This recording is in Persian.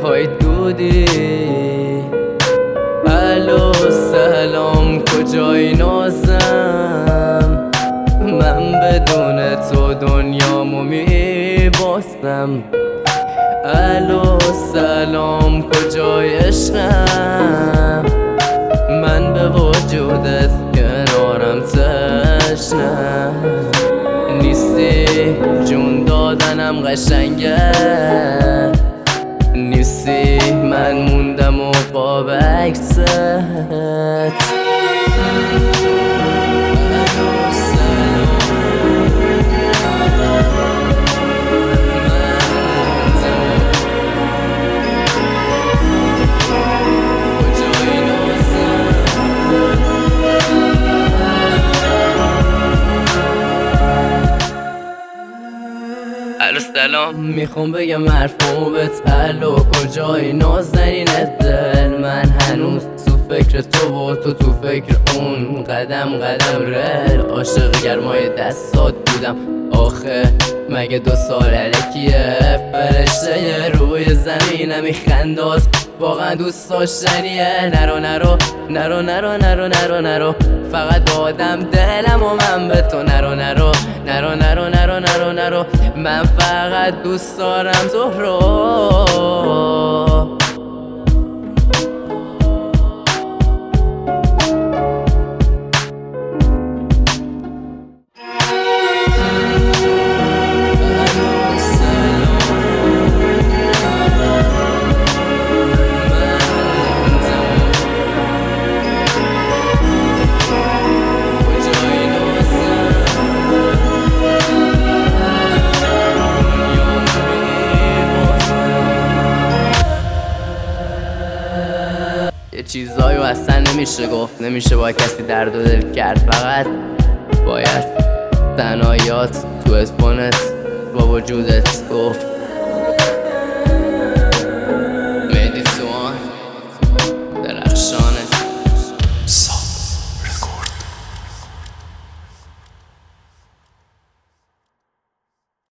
های دودی. الو سلام کجایی نازم، من بدون تو دنیامو میباستم. الو سلام کجای عشقم، من به وجودت کنارم تشنم. نیستی جون دادنم قشنگه، نیستی من موندم و قاب عکست. الو سلام میخوام بگم مرفوبت. الو کجایی نازنین دل، من هنوز تو فکر تو و تو تو فکر اون. قدم قدم رل عاشق گرمای دستات بودم. آخه مگه 2 سال الکیه، فرشته روی زمینه میخنداز، واقعا دوست داشتنیه. نرو نرو نرو نرو نرو نرو نرو، فقط دادم دلم و من به تو. نرو نرو نرو نرو نرو نرو نرو، من فقط دوست دارم تو رو. یه چیزایو اصلا نمیشه گفت، نمیشه با کسی درد و دل کرد. فقط باید تنهاییات تو اسپانت با وجودت گفت.